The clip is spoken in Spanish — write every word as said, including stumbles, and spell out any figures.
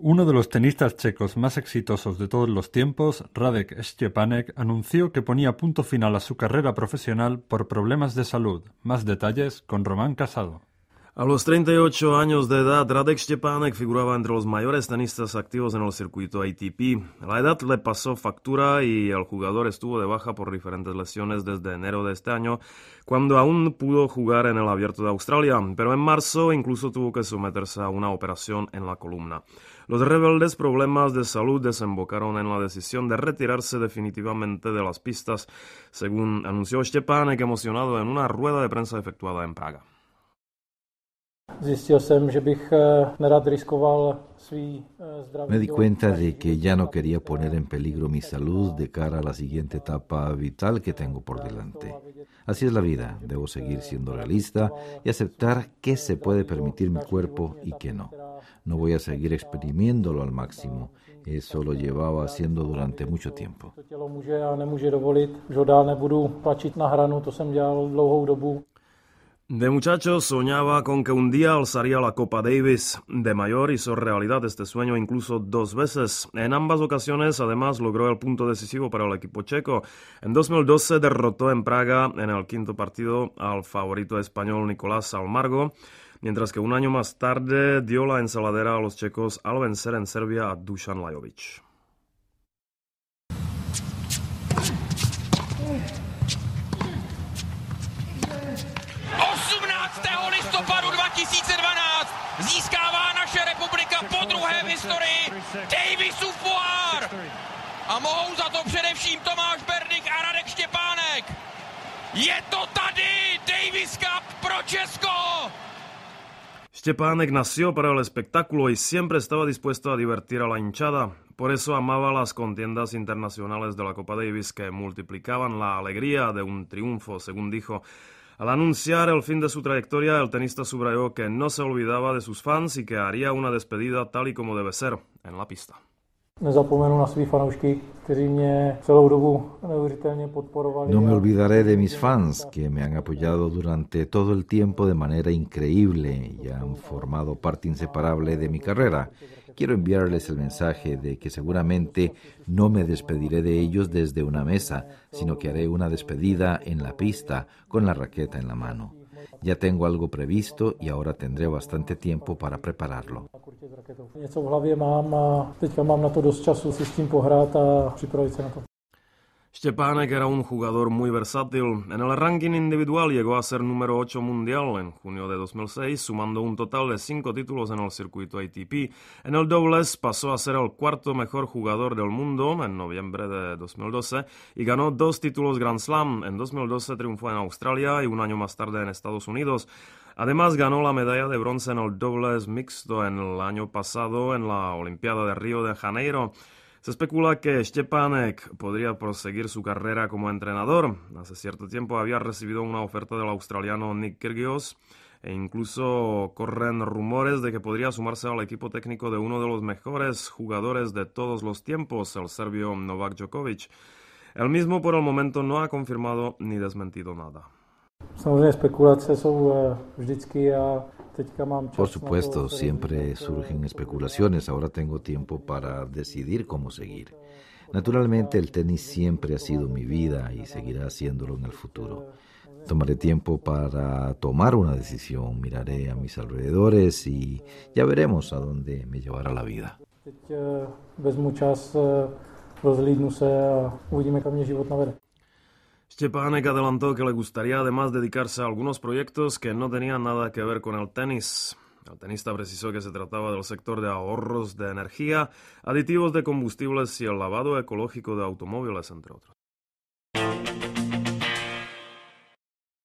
Uno de los tenistas checos más exitosos de todos los tiempos, Radek Štěpánek, anunció que ponía punto final a su carrera profesional por problemas de salud. Más detalles con Román Casado. A los treinta y ocho años de edad, Radek Štěpánek figuraba entre los mayores tenistas activos en el circuito A T P. La edad le pasó factura y el jugador estuvo de baja por diferentes lesiones desde enero de este año, cuando aún pudo jugar en el Abierto de Australia, pero en marzo incluso tuvo que someterse a una operación en la columna. Los rebeldes problemas de salud desembocaron en la decisión de retirarse definitivamente de las pistas, según anunció Štěpánek emocionado en una rueda de prensa efectuada en Praga. Me di cuenta de que ya no quería poner en peligro mi salud de cara a la siguiente etapa vital que tengo por delante. Así es la vida, debo seguir siendo realista y aceptar qué se puede permitir mi cuerpo y qué no. No voy a seguir exprimiéndolo al máximo, eso lo llevaba haciendo durante mucho tiempo. De muchacho soñaba con que un día alzaría la Copa Davis. De mayor hizo realidad este sueño incluso dos veces. En ambas ocasiones, además, logró el punto decisivo para el equipo checo. En dos mil doce derrotó en Praga en el quinto partido al favorito español Nicolás Almagro, mientras que un año más tarde dio la ensaladera a los checos al vencer en Serbia a Dusan Lajovic. osmnáctého listopadu dva tisíce dvanáct získává naše republika podruhé v historii Davisův pohár. A mohou za to především Tomáš Berdych a Radek Štěpánek. Je to tady, Davis Cup pro Česko. Štěpánek nació para el espectáculo y siempre estaba dispuesto a divertir a la hinchada. Por eso amaba las contiendas internacionales de la Copa Davis que multiplicaban la alegría de un triunfo, según dijo. Al anunciar el fin de su trayectoria, el tenista subrayó que no se olvidaba de sus fans y que haría una despedida tal y como debe ser, en la pista. No me olvidaré de mis fans que me han apoyado durante todo el tiempo de manera increíble y han formado parte inseparable de mi carrera. Quiero enviarles el mensaje de que seguramente no me despediré de ellos desde una mesa, sino que haré una despedida en la pista con la raqueta en la mano. Ya tengo algo previsto y ahora tendré bastante tiempo para prepararlo. Štěpánek era un jugador muy versátil. En el ranking individual llegó a ser número ocho mundial en junio de dos mil seis, sumando un total de cinco títulos en el circuito A T P. En el dobles pasó a ser el cuarto mejor jugador del mundo en noviembre de dos mil doce y ganó dos títulos Grand Slam. En dos mil doce triunfó en Australia y un año más tarde en Estados Unidos. Además ganó la medalla de bronce en el dobles mixto en el año pasado en la Olimpiada de Río de Janeiro. Se especula que Štěpánek podría proseguir su carrera como entrenador. Hace cierto tiempo había recibido una oferta del australiano Nick Kyrgios e incluso corren rumores de que podría sumarse al equipo técnico de uno de los mejores jugadores de todos los tiempos, el serbio Novak Djokovic. El mismo por el momento no ha confirmado ni desmentido nada. Por supuesto, siempre surgen especulaciones. Ahora tengo tiempo para decidir cómo seguir. Naturalmente, el tenis siempre ha sido mi vida y seguirá siéndolo en el futuro. Tomaré tiempo para tomar una decisión, miraré a mis alrededores y ya veremos a dónde me llevará la vida. Štěpánek adelantó que le gustaría además dedicarse a algunos proyectos que no tenían nada que ver con el tenis. El tenista precisó que se trataba del sector de ahorros de energía, aditivos de combustibles y el lavado ecológico de automóviles, entre otros.